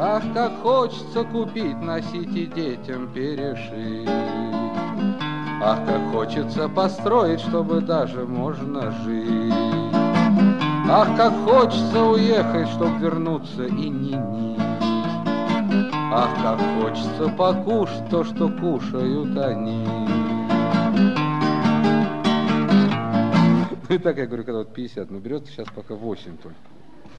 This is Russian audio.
Ах, как хочется купить, носить и детям перешить. Ах, как хочется построить, чтобы даже можно жить. Ах, как хочется уехать, чтоб вернуться и ни-ни. Ах, как хочется покушать то, что кушают они. Ну и так я говорю, когда вот 50, ну берется сейчас пока 8 только.